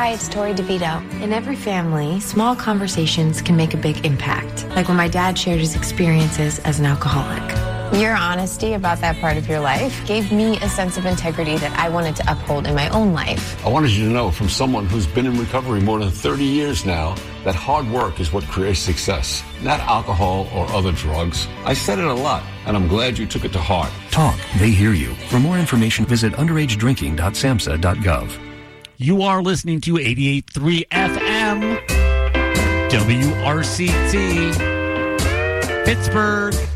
Hi, it's Tori DeVito. In every family, small conversations can make a big impact. Like when my dad shared his experiences as an alcoholic. Your honesty about that part of your life gave me a sense of integrity that I wanted to uphold in my own life. I wanted you to know from someone who's been in recovery more than 30 years now that hard work is what creates success, not alcohol or other drugs. I said it a lot, and I'm glad you took it to heart. Talk, they hear you. For more information, visit underagedrinking.samhsa.gov. You are listening to 88.3 FM, WRCT, Pittsburgh.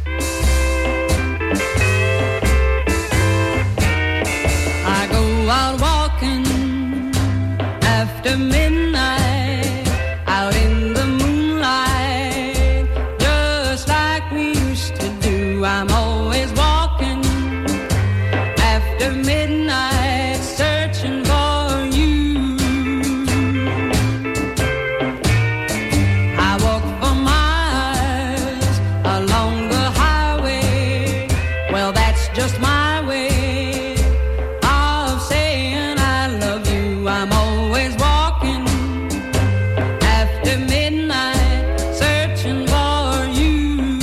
I go out walking after midnight, out in the moonlight, just like we used to do. I'm always walking after midnight, searching for you. I walk for miles along the highway. Well, that's just my way of saying I love you. I'm always walking after midnight, searching for you.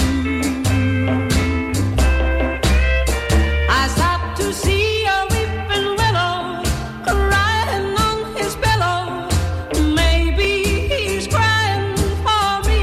I stopped to see a weeping willow crying on his pillow. Maybe he's crying for me.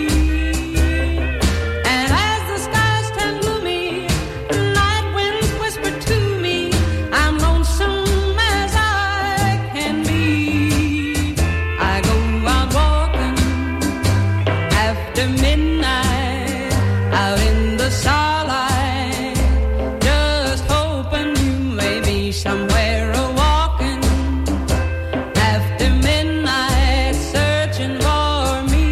And as the skies turn gloomy, night winds whisper to me, I'm lonesome as I can be. I go out walking after midnight, out in the starlight, just hoping you may be somewhere a-walking after midnight, searching for me.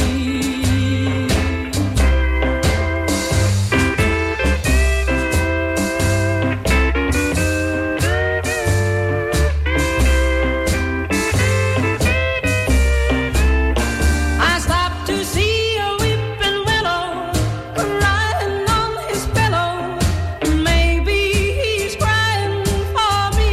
I stopped to see a weeping willow crying on his pillow. Maybe he's crying for me.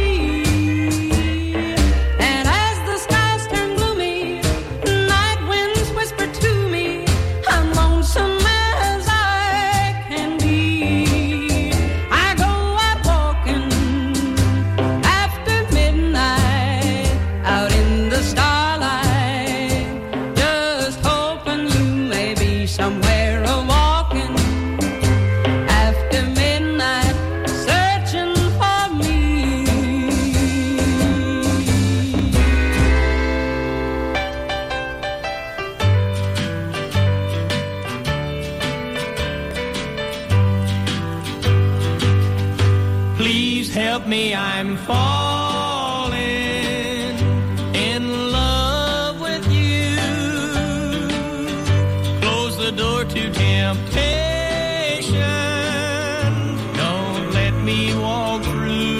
And as the skies turn gloomy, night winds whisper to me, I'm lonesome as I can be. I go out walking after midnight, out in the starlight, just hoping you may be somewhere a-walking after midnight, searching for me. Please help me, I'm falling in love with you. Close the door to temptation. Don't let me walk through.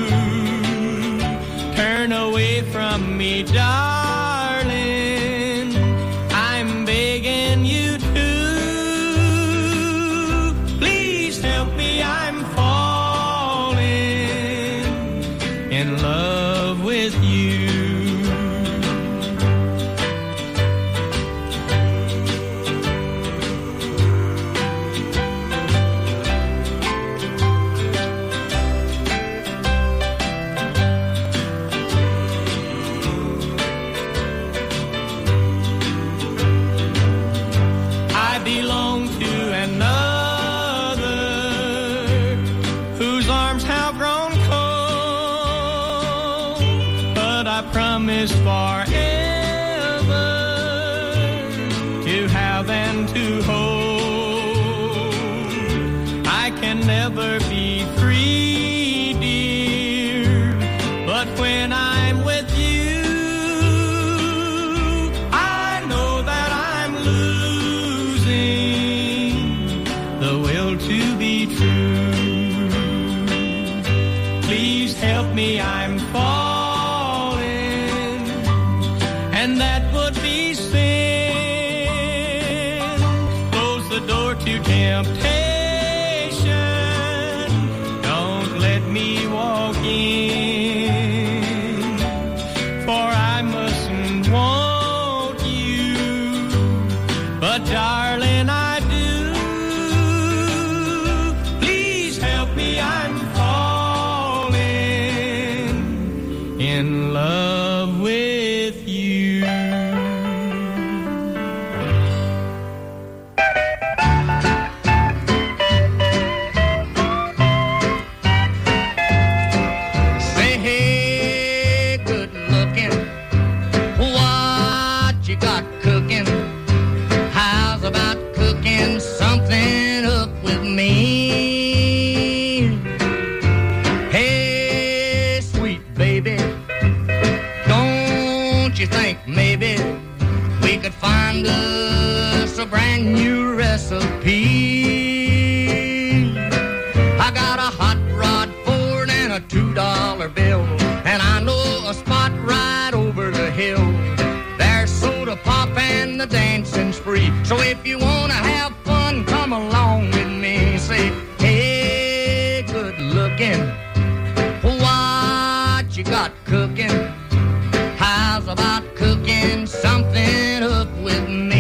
Turn away from me, darling. I'm begging you to. Please help me, I'm falling in love with you. I belong to another whose arms have grown cold, but I promise forever to have and to hold. I can never be free, dear, but when I'm with you, I know that I'm losing the will to be true. Please help me, I'm falling, and that would be sin. Close the door to temptation. Don't let me walk in, for I must in love with you. Say, hey, good looking, what you got cooking? How's about cooking something up with me? Hey, sweet baby, don't you think maybe we could find us a brand new recipe? I got a hot rod Ford and a $2 bill, and I know a spot right over the hill. There's soda pop and the dancing's free. So if you wanna have fun, come along with me. Say, hey, good looking, what you got cooking? How's about cooking something up with me?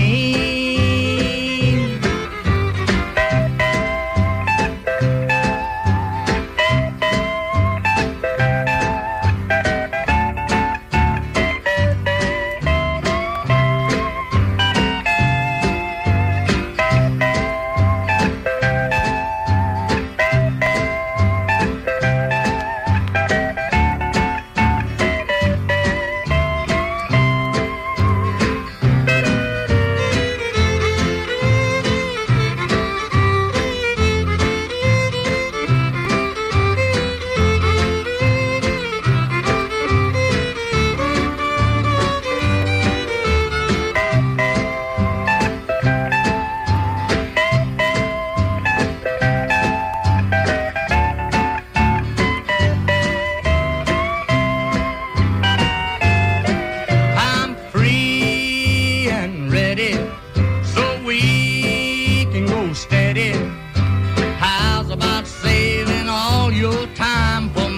I'm free and ready, so we can go steady. How's about saving all your time for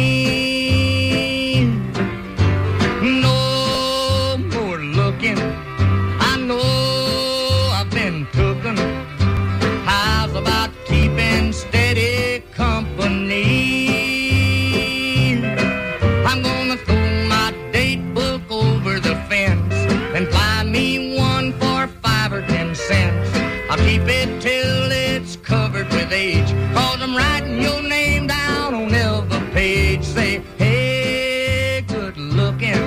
me? No more looking, I know I've been cooking. How's about keeping steady company? I'm gonna throw my date book over the fence and buy me one for 5 or 10 cents. I'll keep it till it's covered with age, 'cause I'm writing your name down on every page. Say, hey, good looking,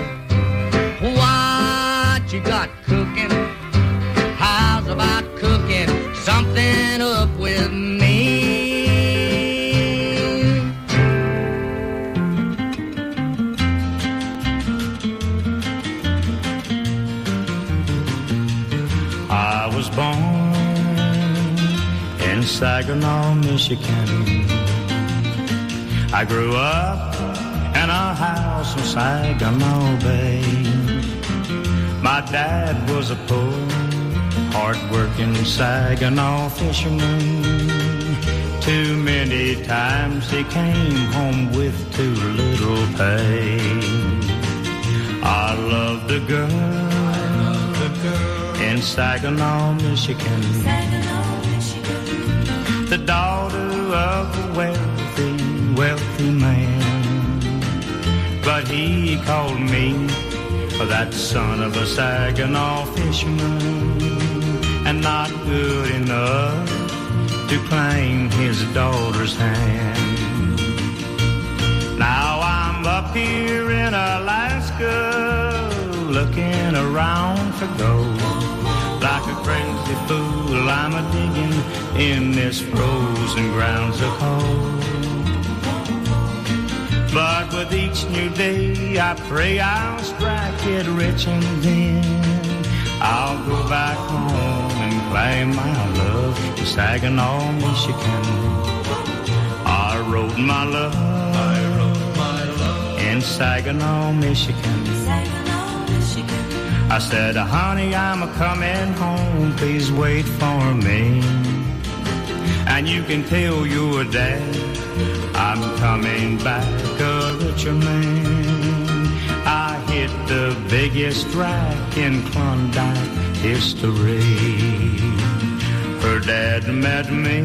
what you got cooking? How's about cooking something up with me? I was born in Saginaw, Michigan. I grew up in a house in Saginaw Bay. My dad was a poor, hard-working Saginaw fisherman. Too many times he came home with too little pay. I loved a girl in Saginaw, Michigan. The daughter of a wealthy man. But he called me that son of a Saginaw fisherman, and not good enough to claim his daughter's hand. Now I'm up here in Alaska, looking around for gold. Like a crazy fool, I'm a-digging in this frozen grounds of cold. But with each new day, I pray I'll strike it rich, and then I'll go back home and claim my love in Saginaw, Michigan. I wrote my love in Saginaw, Michigan. I said, honey, I'm a-coming home, please wait for me. And you can tell your dad I'm coming back a richer man. I hit the biggest rack in Klondike history. Her dad met me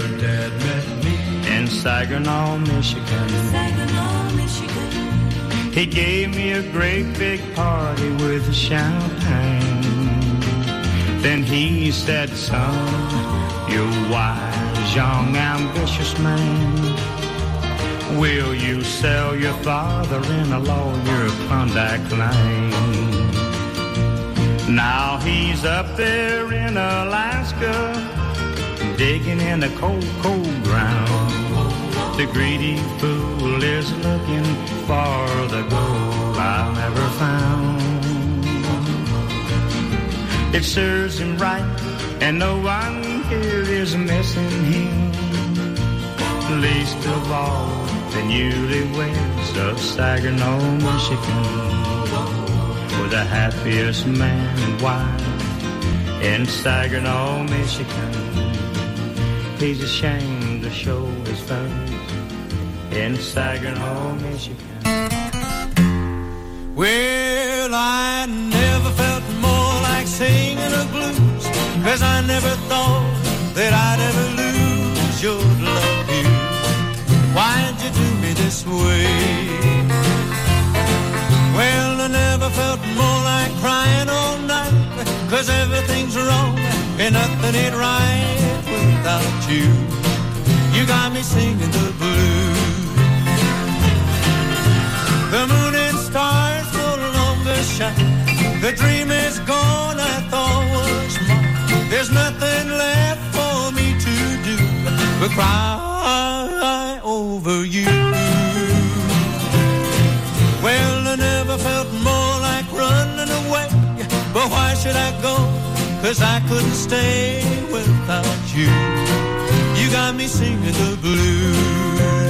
in Saginaw, Michigan. He gave me a great big party with champagne. Then he said, son, you're a wise, young, ambitious man. Will you sell your father in a lawyer Klondike Lane? Now he's up there in Alaska, digging in the cold, cold ground. The greedy fool is looking for the gold I never found. It serves him right, and no one here is missing him. Least of all, the newlyweds of Saginaw, Michigan, were the happiest man and wife in Saginaw, Michigan. He's ashamed to show his face in Saginaw, Michigan. Well, I never felt more like singing a blues, 'cause I never thought that I'd ever lose your love you. Why'd you do me this way? Well, I never felt more like crying all night, 'cause everything's wrong and nothing ain't right without you. You got me singing the blues. The moon and stars no longer shine. The dream is gone I thought was mine. There's nothing left for me to do but cry over you. Well, I never felt more like running away, but why should I go? 'Cause I couldn't stay without you. You got me singing the blues.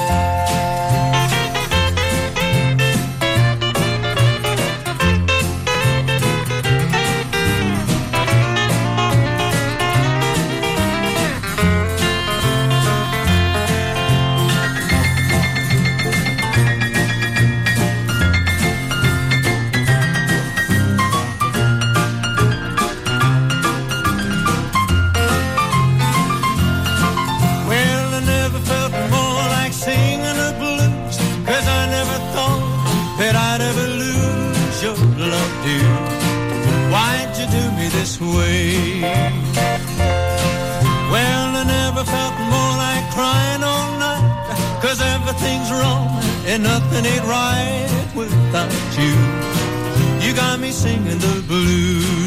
This way. Well, I never felt more like crying all night, 'cause everything's wrong and nothing ain't right without you. You got me singing the blues.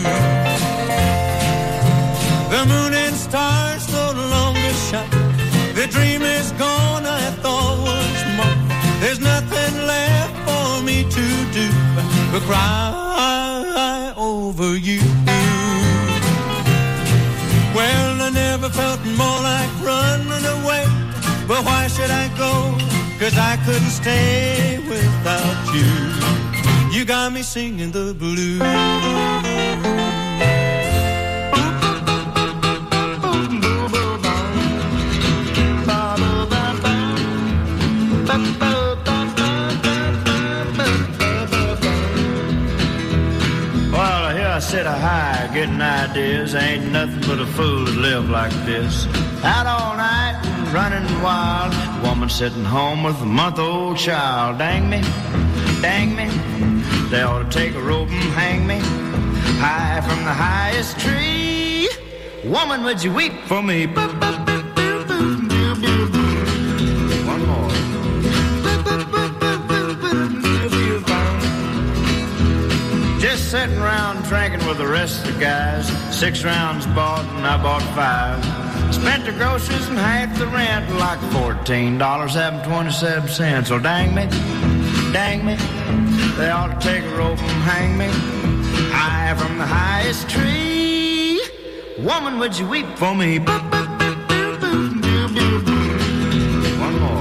The moon and stars no longer shine. The dream is gone I thought was mine. There's nothing left for me to do but cry over you. Well, I never felt more like running away, but why should I go? 'Cause I couldn't stay without you. You got me singing the blues. I said a high, getting ideas. Ain't nothing but a fool to live like this. Out all night and running wild. Woman sitting home with a month-old child. Dang me, dang me. They ought to take a rope and hang me high from the highest tree. Woman, would you weep for me? One more. Just sitting around drinking with the rest of the guys. 6 rounds bought and I bought 5. Spent the groceries and half the rent, like $14 having 27 cents. So dang me, they ought to take a rope and hang me high from the highest tree. Woman, would you weep for me? One more.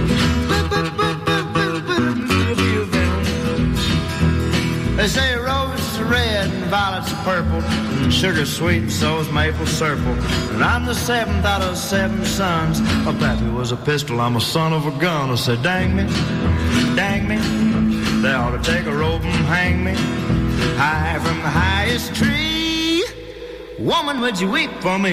They say roses are red and violets are purple, and sugar's sweet and so's maple syrup. And I'm the 7th out of 7 sons. My pappy was a pistol, I'm a son of a gun. I said, dang me, they ought to take a rope and hang me high from the highest tree. Woman, would you weep for me?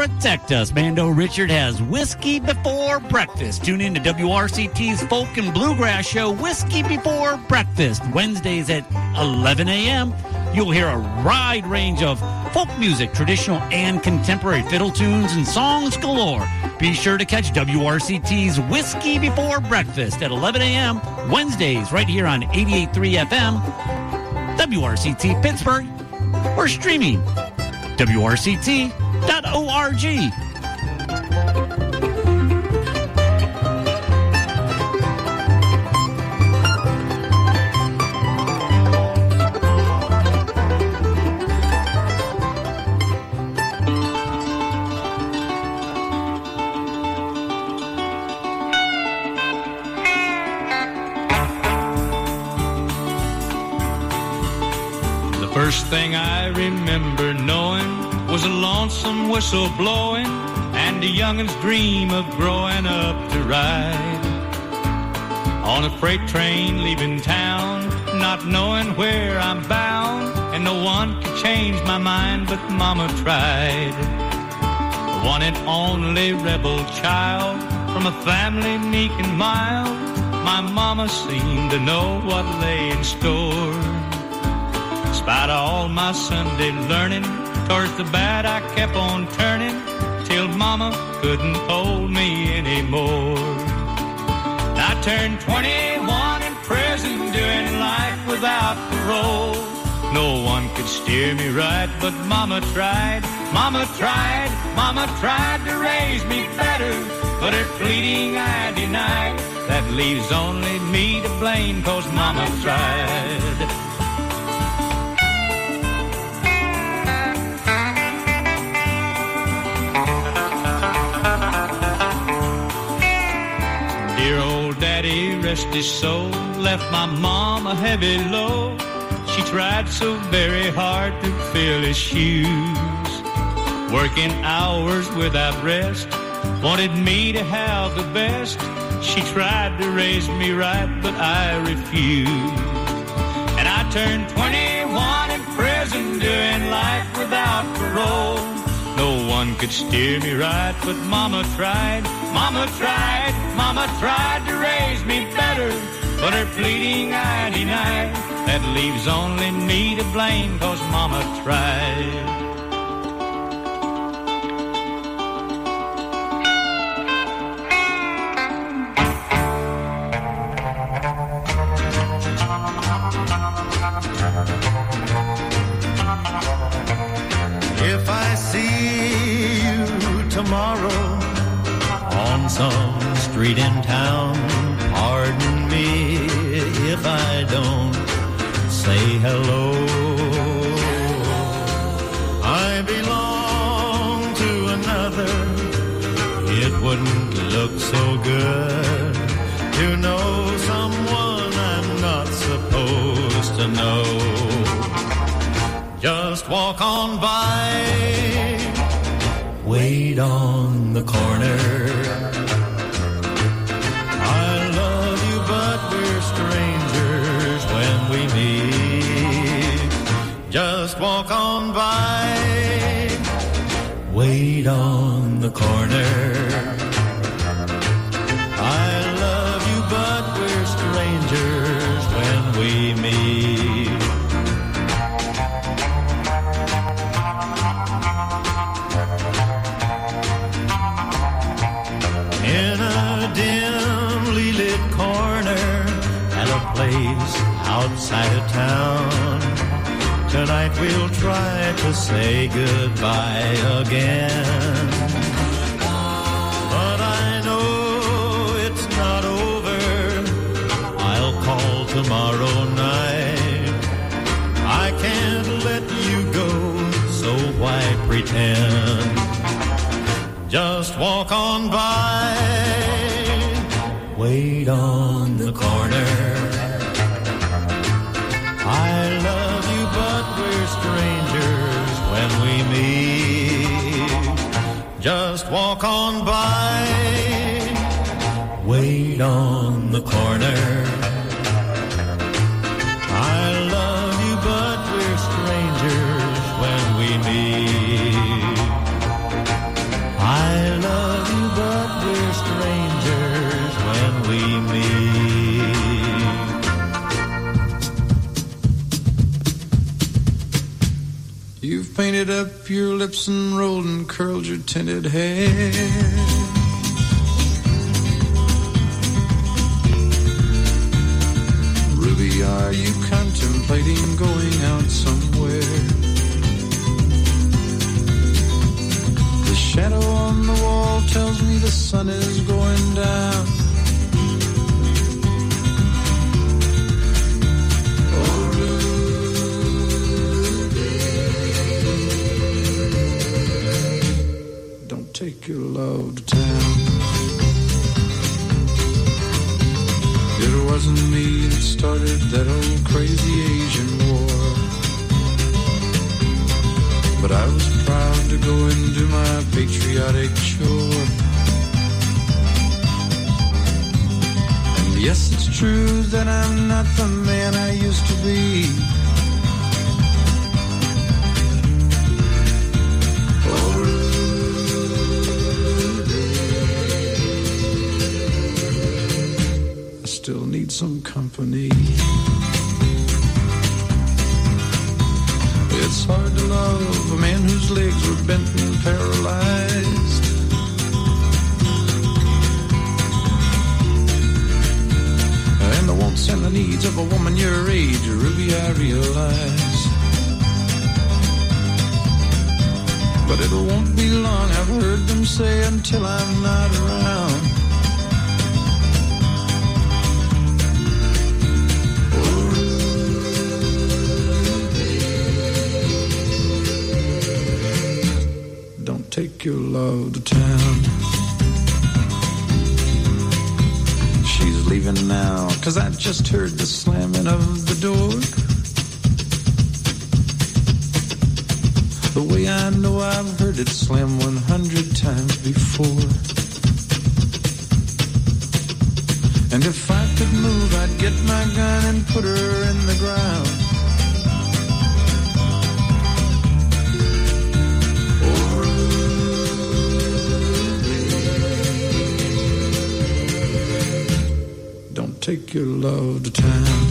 protect us. Mando Richard has Whiskey Before Breakfast. Tune in to WRCT's Folk and Bluegrass show, Whiskey Before Breakfast, Wednesdays at 11 a.m. You'll hear a wide range of folk music, traditional and contemporary fiddle tunes, and songs galore. Be sure to catch WRCT's Whiskey Before Breakfast at 11 a.m. Wednesdays right here on 88.3 FM, WRCT Pittsburgh, or streaming WRCT.org. First thing I remember knowing was a lonesome whistle blowing and a youngin's dream of growing up to ride on a freight train leaving town, not knowing where I'm bound, and no one could change my mind but Mama tried. The one and only rebel child from a family meek and mild, my Mama seemed to know what lay in store. Despite all my Sunday learning, towards the bad I kept on turning, till Mama couldn't hold me anymore. I turned 21 in prison, doing life without parole. No one could steer me right, but Mama tried, Mama tried, Mama tried to raise me better, but her pleading I denied. That leaves only me to blame, 'cause Mama tried. Dear old daddy, rest his soul, left my mom a heavy load. She tried so very hard to fill his shoes, working hours without rest, wanted me to have the best. She tried to raise me right, but I refused. And I turned 21 in prison, doing life without parole. No one could steer me right, but Mama tried, Mama tried, Mama tried to raise me better, but her pleading I denied. That leaves only me to blame, 'cause Mama tried. If I see you tomorrow on some street in town, pardon me if I don't say hello. I belong to another. It wouldn't look so good to know someone I'm not supposed to know. Just walk on by, wait on the corner. I love you, but we're strangers when we meet. Just walk on by, wait on the corner. I love you, but we're strangers when we meet. In a dimly lit corner at a place outside of town, tonight we'll try to say goodbye again. But I know it's not over. I'll call tomorrow night. I can't let you go, so why pretend? Just walk on by, wait on the corner. I love you, but we're strangers when we meet. Just walk on by, wait on the corner. I love you, but we're strangers when we meet. painted up your lips and rolled and curled your tinted hair. Ruby, are you contemplating going out somewhere? The shadow on the wall tells me the sun is going down. Take your love to town. It wasn't me that started that old crazy Asian war, but I was proud to go and do my patriotic chore. And yes, it's true that I'm not the man I used to be. Still need some company. It's hard to love a man whose legs were bent and paralyzed. And the wants and the needs of a woman your age, Ruby, I realize. But it won't be long, I've heard them say, until I'm not around. Take your love to town. She's leaving now, 'cause I just heard the slamming of the door. The way I know I've heard it slam 100 times before. And if I could move, I'd get my gun and put her in the ground. Take your love to town.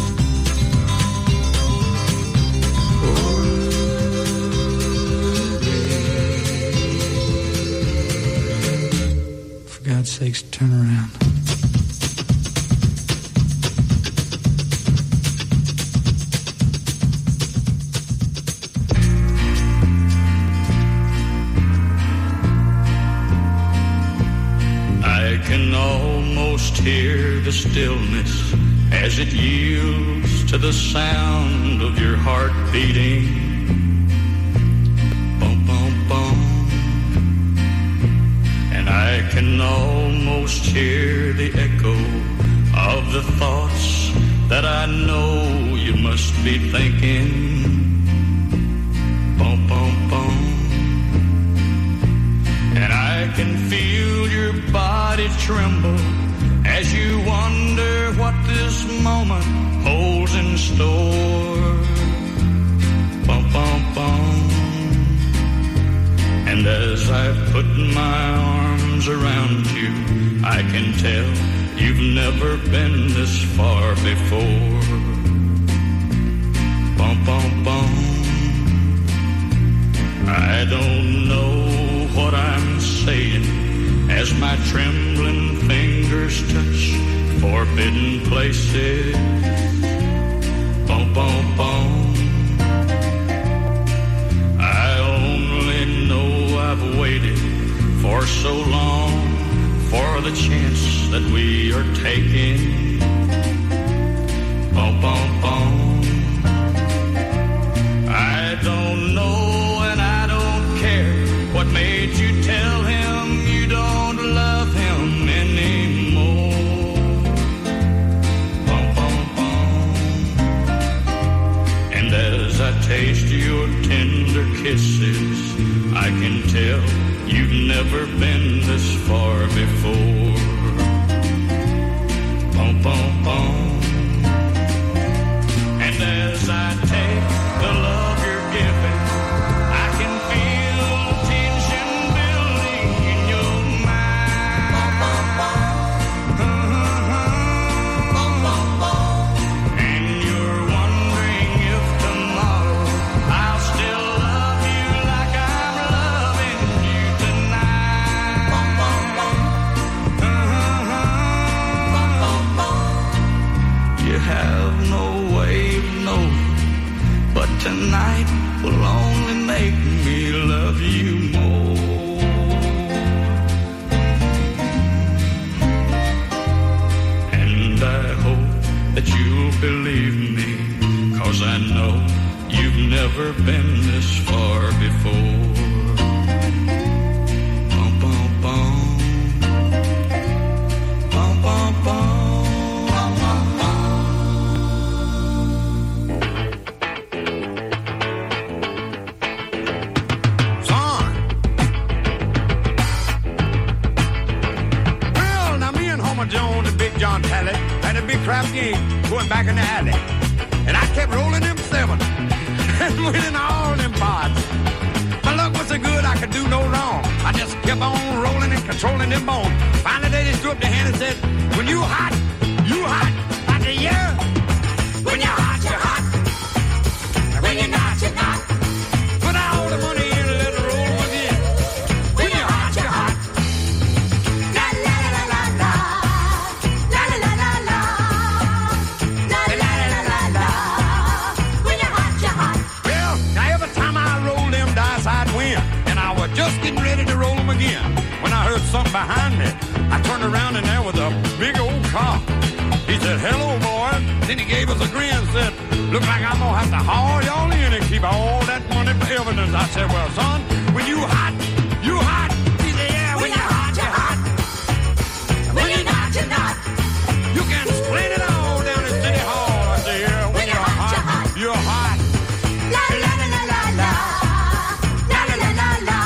For God's sakes, turn around. I can almost hear the stillness as it yields to the sound of your heart beating. Bum, bum, bum. And I can almost hear the echo of the thoughts that I know you must be thinking. Bum, bum, bum. And I can feel your body tremble as you wonder what this moment holds in store. Bum, bum, bum. And as I put my arms around you, I can tell you've never been this far before. Bum, bum, bum. I don't know what I'm saying as my trembling fingers touch forbidden places. Bum, bum, bum. I only know I've waited for so long for the chance that we are taking. Bum, bum, bum. I don't know and I don't care what made you tell him you don't love him anymore. Bum, bum, bum. And as I taste your tender kisses, I can tell you've never been this far before. Bum, bum, will only make me love you more. And I hope that you'll believe me, 'cause I know you've never been this far before. Bum, bum, bum. Bum, bum, bum. Bum, bum, bum. Son! Well, now me and Homer Jones and Big John Talley had a big crap game going back in the alley. And I kept rolling them seven and winning all them pots. My luck was so good I could do no wrong. I just kept on rolling and controlling them bones. Finally they just threw up their hand and said, when you hot, you hot. I said, yeah. When you're hot, you're hot. When you're not, you're not. Put all the money in and let it roll again. When you're hot, you're hot. La la la la la. La la la la la. La la la la la. When you're hot, you're hot. Well, now every time I roll them dice, I'd win. And I was just getting ready to roll them again when I heard something behind me. I turned around and there was a big old cop. He said, hello, boy. Then he gave us a grin and said, look like I'm going to have to haul y'all in and keep all that money for evidence. I said, well, son, when you hot, you hot. He said, yeah, when you're hot, you're hot. When you're not, you're not. You can split it all down in City Hall. I said, yeah, when you're hot, you're hot. La la la la la la. La la la la la.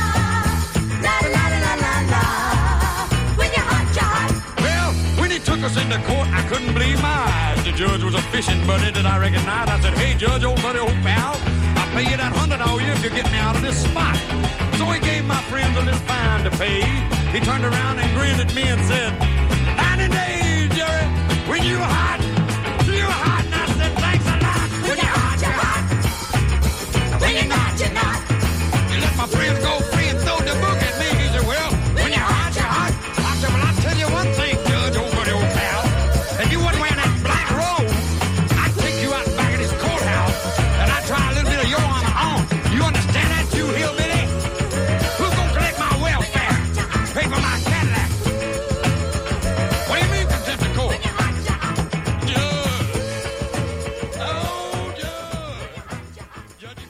La la la la la. When you're hot, you're hot. Well, when he took us into court, I couldn't believe my eyes. The judge was a fishing buddy that I recognized. I said, hey, Judge, old buddy, old pal, I'll pay you that $100 all you if you get me out of this spot. So he gave my friends a little fine to pay. He turned around and grinned at me and said, 90 days, Jerry, when you hot, you're hot. And I said, thanks a lot. When you're hot, you're hot. When you're not, you're not. You let my friends go free and throw the book at me. He said, well, when you're hot, you're hot. I said, well, I'll tell you one thing, Judge, old buddy, old pal. If you wasn't wearing that black robe, I'd take you out back of this courthouse and I'd try a little bit of your on the arm. You understand that, you hillbilly? Who's gonna collect my welfare? Pay for my Cadillac? What do you mean contempt of court? Judge. Oh, Judge.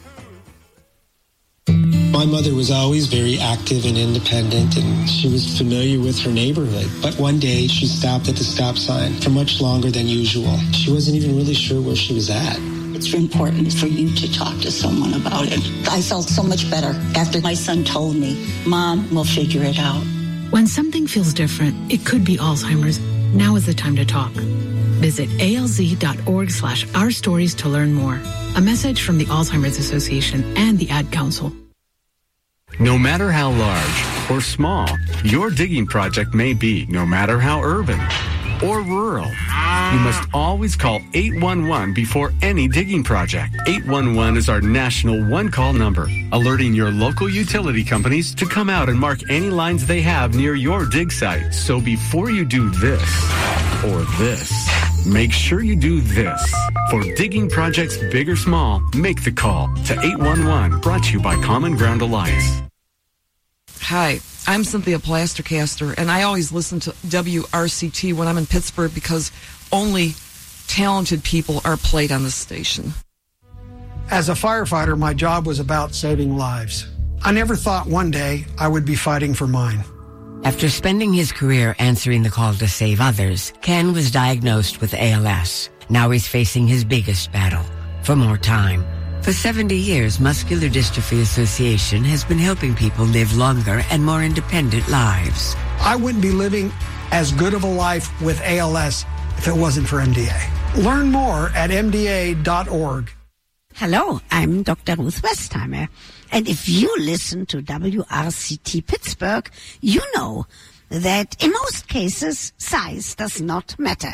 My mother was always very active and independent, and she was familiar with her neighborhood. But one day, she stopped at the stop sign for much longer than usual. She wasn't even really sure where she was at. It's important for you to talk to someone about it. I felt so much better after my son told me, Mom, we'll figure it out. When something feels different, it could be Alzheimer's. Now is the time to talk. Visit alz.org/ourstories to learn more. A message from the Alzheimer's Association and the Ad Council. No matter how large or small your digging project may be, no matter how urban or rural, you must always call 811 before any digging project. 811 is our national one-call number, alerting your local utility companies to come out and mark any lines they have near your dig site. So before you do this or this, make sure you do this. For digging projects big or small, make the call to 811. Brought to you by Common Ground Alliance. Hi, I'm Cynthia Plastercaster, and I always listen to WRCT when I'm in Pittsburgh because only talented people are played on this station. As a firefighter, my job was about saving lives. I never thought one day I would be fighting for mine. After spending his career answering the call to save others, Ken was diagnosed with ALS. Now he's facing his biggest battle, for more time. For 70 years, Muscular Dystrophy Association has been helping people live longer and more independent lives. I wouldn't be living as good of a life with ALS if it wasn't for MDA. Learn more at MDA.org. Hello, I'm Dr. Ruth Westheimer. And if you listen to WRCT Pittsburgh, you know that in most cases, size does not matter.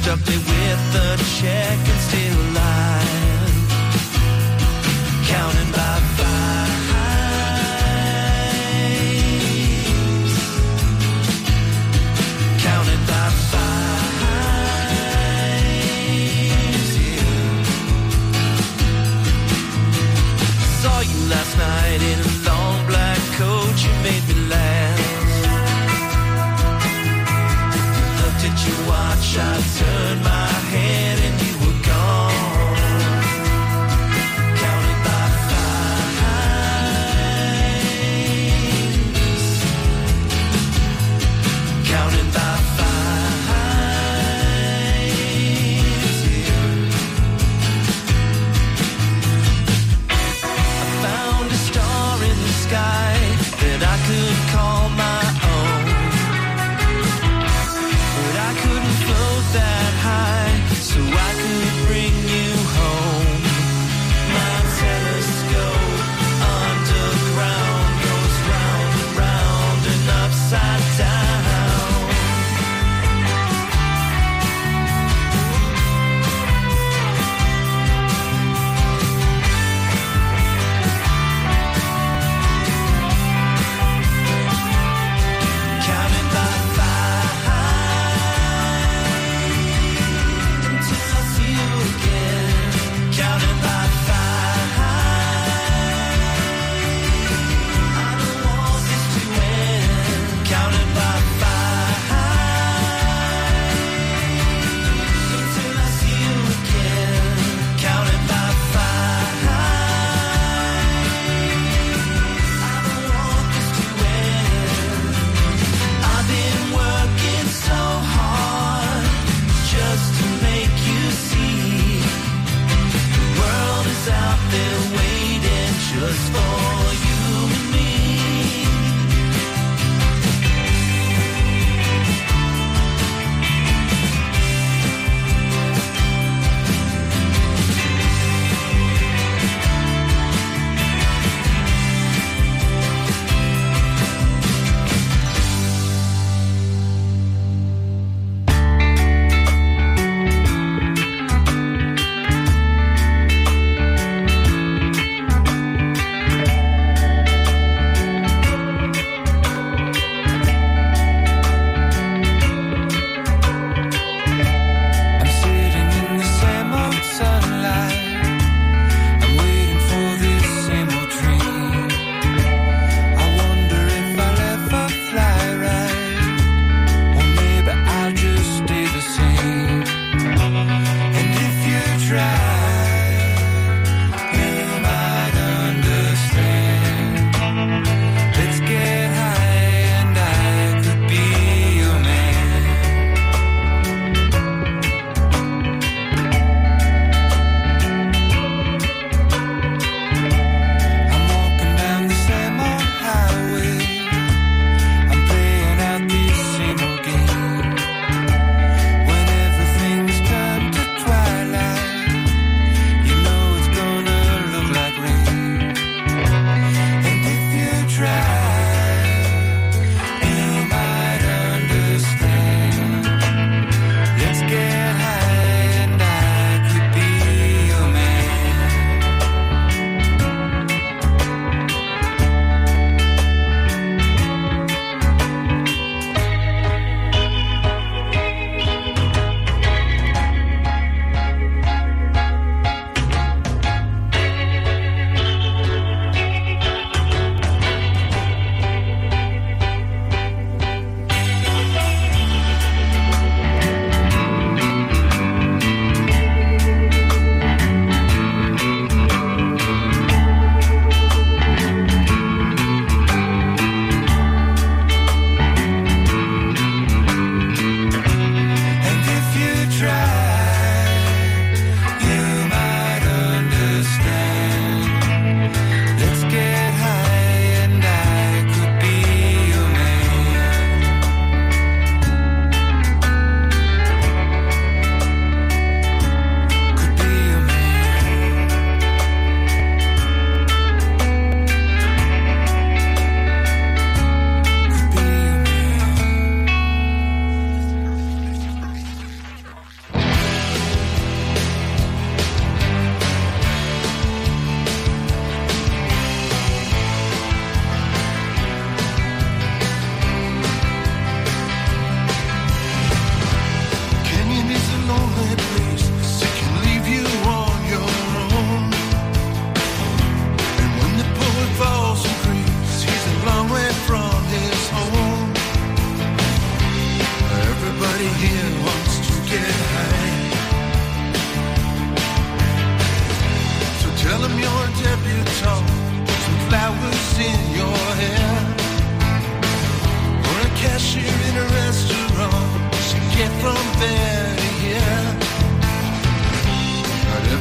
stuck me with the check and still alive, counting by fives, counting by fives, yeah. Saw you last night in a long black coat, you made me laugh. Looked at your watch, I turned my head and you were gone.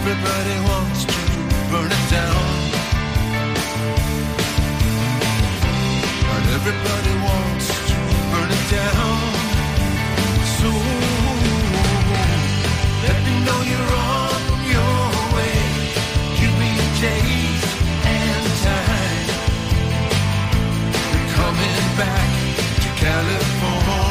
Everybody wants to burn it down. But everybody wants to burn it down. So let me know you're on your way. Give me a date and time. You're coming back to California.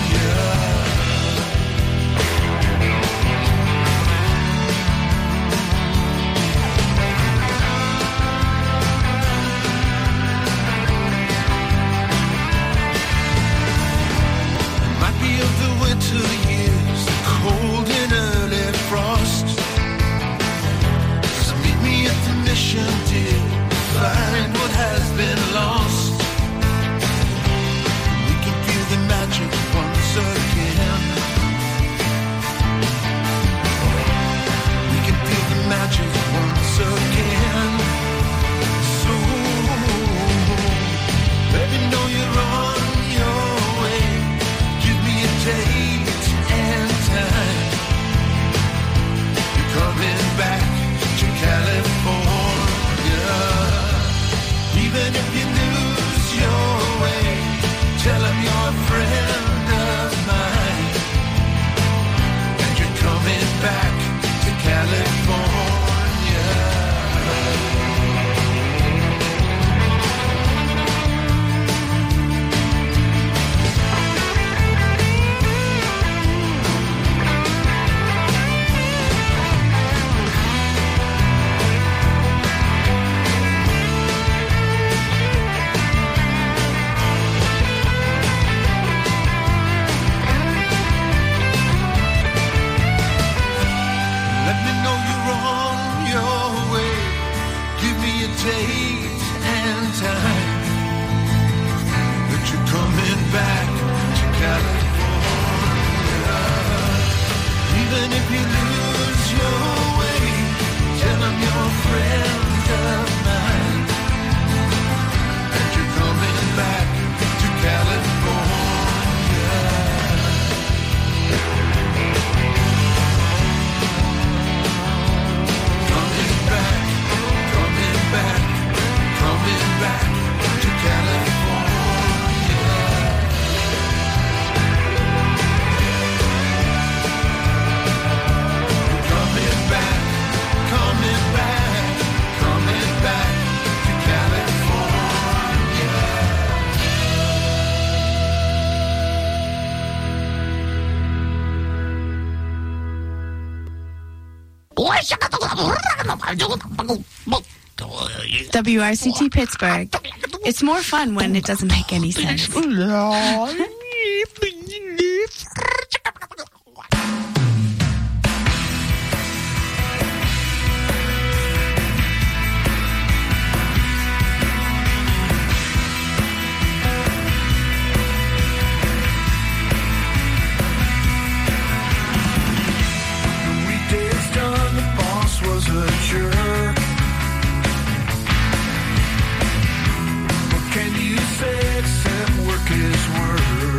Of the winter years, cold and early frost. So meet me at the mission, dear. Find what has been lost. We can feel the magic once again. We can feel the magic once again. So let me know you're on your way. Date and time. You're coming back to California. Even if you lose your way, tell them you're a friend of mine. And you're coming back to California. Date and time that you're coming back to California. Even if you lose your way, tell them you're a friend of mine. And you're coming back to California. Coming back. Coming back to California. Coming back to California. WRCT Pittsburgh. It's more fun when it doesn't make any sense. Weekdays done, the boss was a jerk. Can you say except work is work?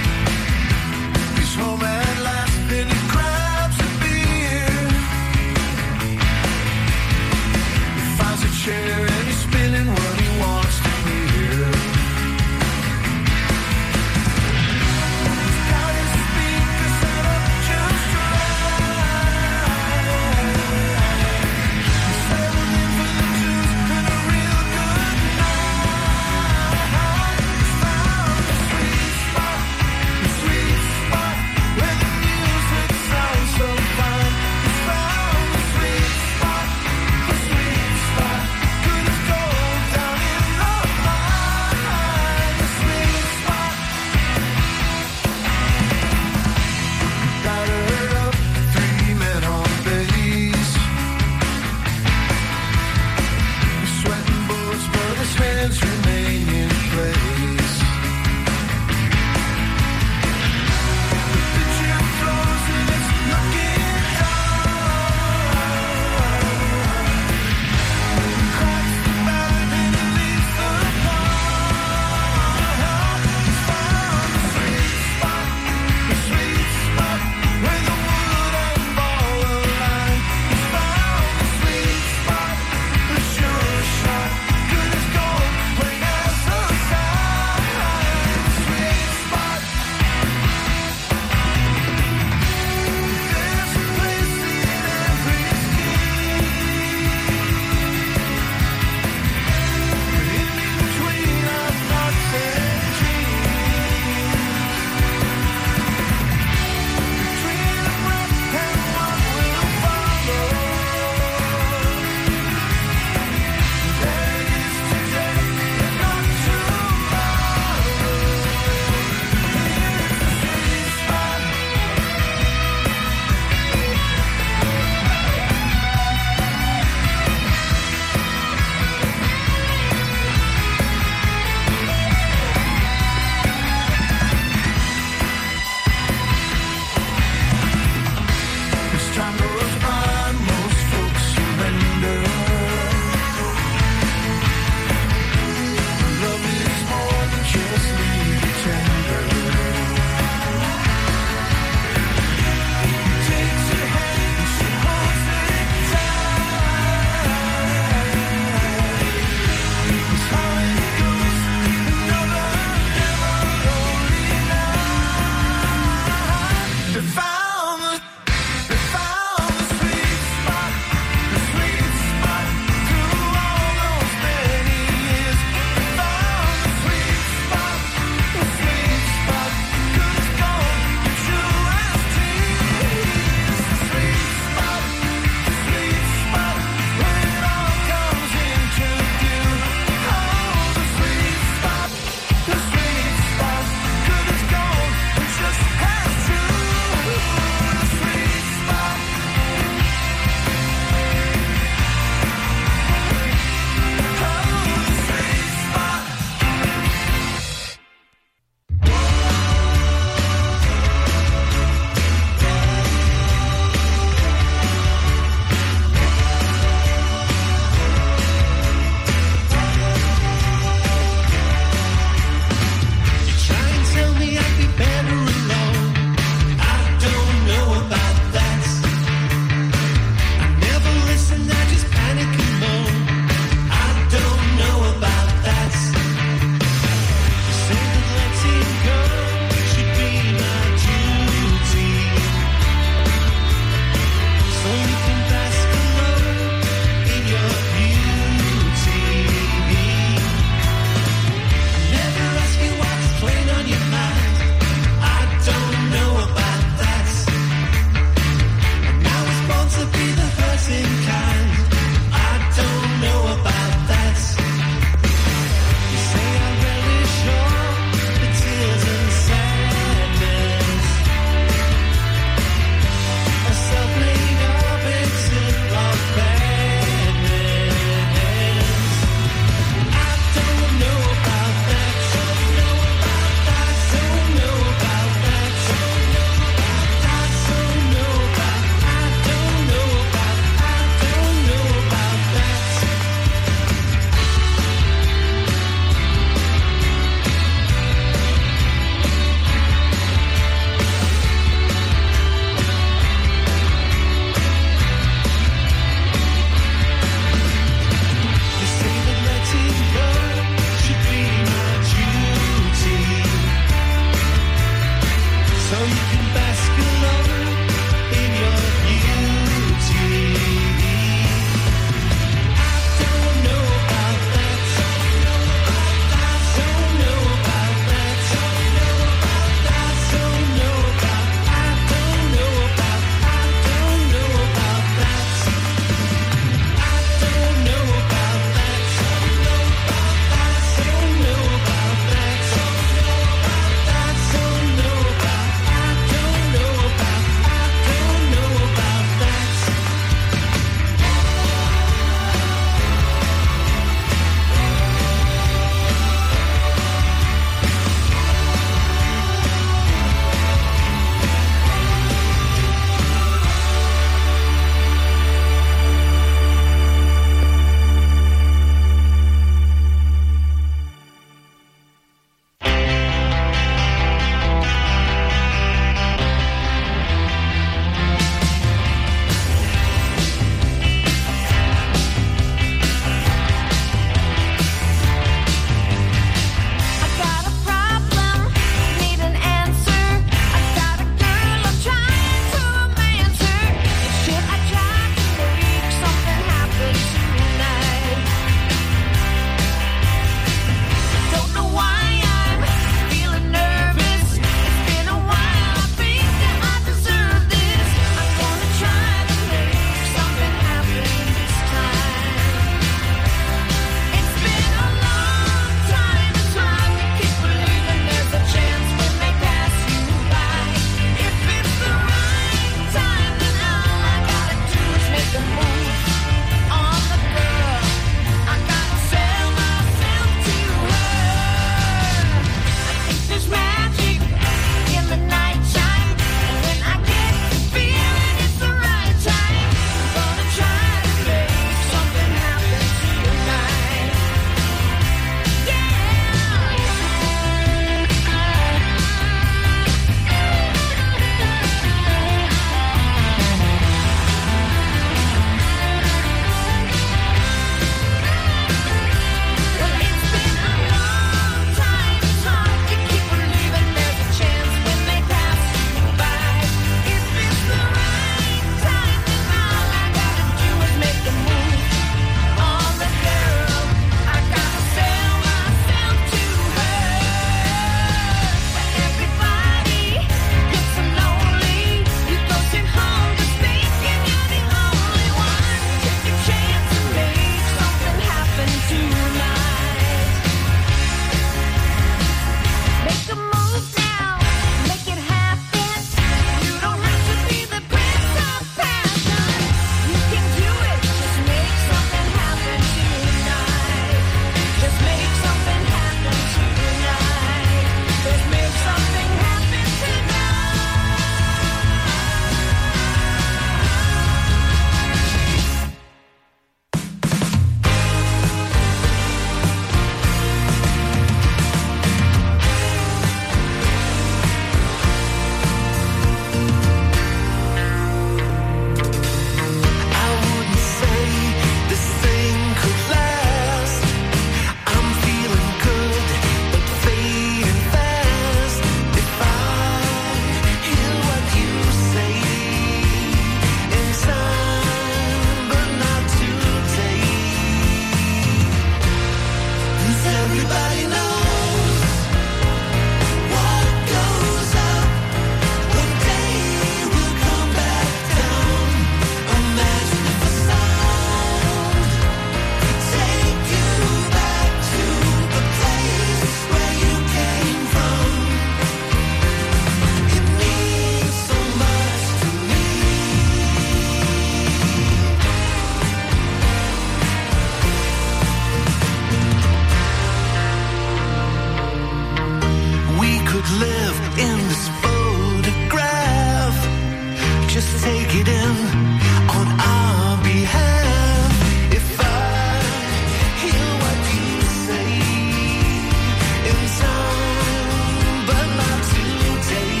could live in this photograph. Just take it in on our behalf. If I hear what you say in time, but not today.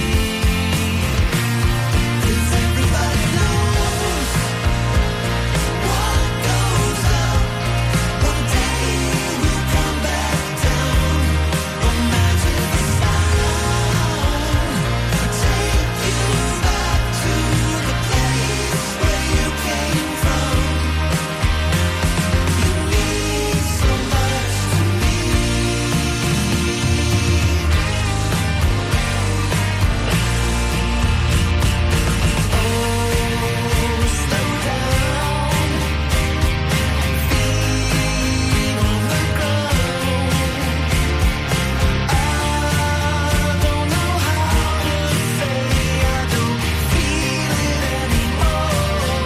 'Cause everybody knows what goes up one day will come back down. Imagine the sound, take you back to the place where you came from. You mean so much to me. Oh, slow down, feet on the ground. I don't know how to say I don't feel it anymore.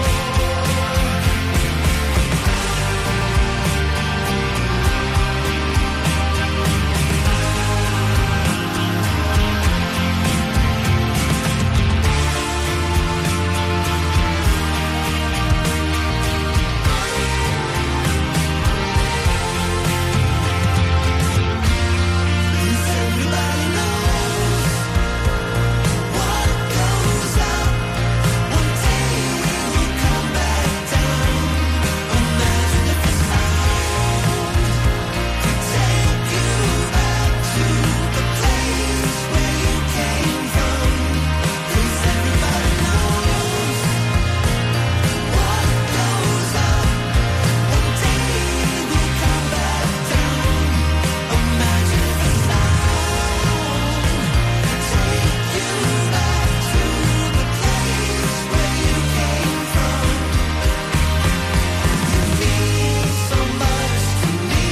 Please, everybody knows what goes up one day will come back down. Imagine if the sound could take you back to the place where you came from. 'Cause everybody knows what goes up one day will come back down. Imagine if the sound take you back to the place where you came from. You mean so much to me.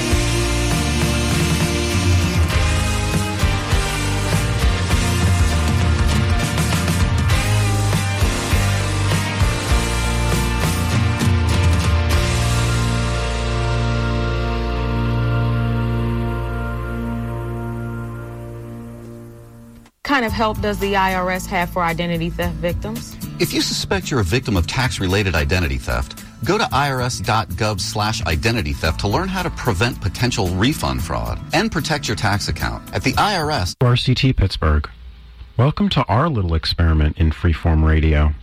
kind of help does the IRS have for identity theft victims? If you suspect you're a victim of tax-related identity theft, go to irs.gov/identity theft to learn how to prevent potential refund fraud and protect your tax account. At the IRS, RCT Pittsburgh. Welcome to our little experiment in freeform radio.